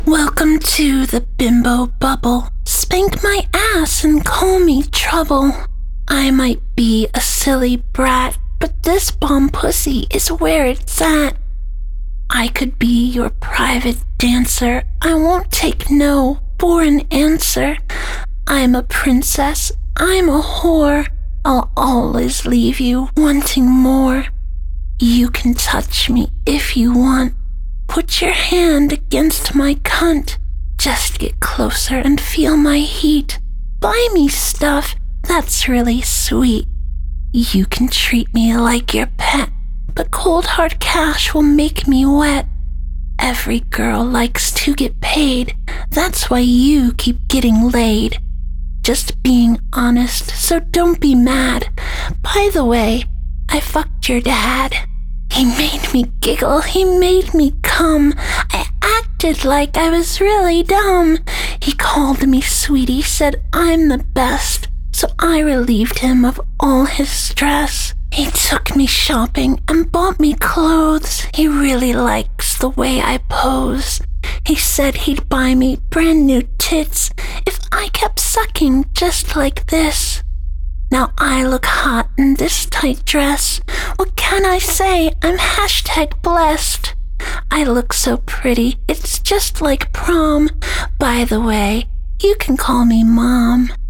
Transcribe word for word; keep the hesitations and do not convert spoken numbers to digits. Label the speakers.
Speaker 1: Welcome to the bimbo bubble. Spank my ass and call me trouble. I might be a silly brat, but this bomb pussy is where it's at. I could be your private dancer. I won't take no for an answer. I'm a princess. I'm a whore. I'll always leave you wanting more. You can touch me if you want. Put your hand against my cunt. Just get closer and feel my heat. Buy me stuff that's really sweet. You can treat me like your pet, but cold hard cash will make me wet. Every girl likes to get paid. That's why you keep getting laid. Just being honest, so don't be mad. By the way, I fucked your dad. He made me giggle, he made me come. I acted like I was really dumb. He called me sweetie, said I'm the best. So I relieved him of all his stress. He took me shopping and bought me clothes. He really likes the way I pose. He said he'd buy me brand new tits if I kept sucking just like this. Now I look hot in this tight dress. What can I say? I'm hashtag blessed. I look so pretty, it's just like prom. By the way, you can call me Mom.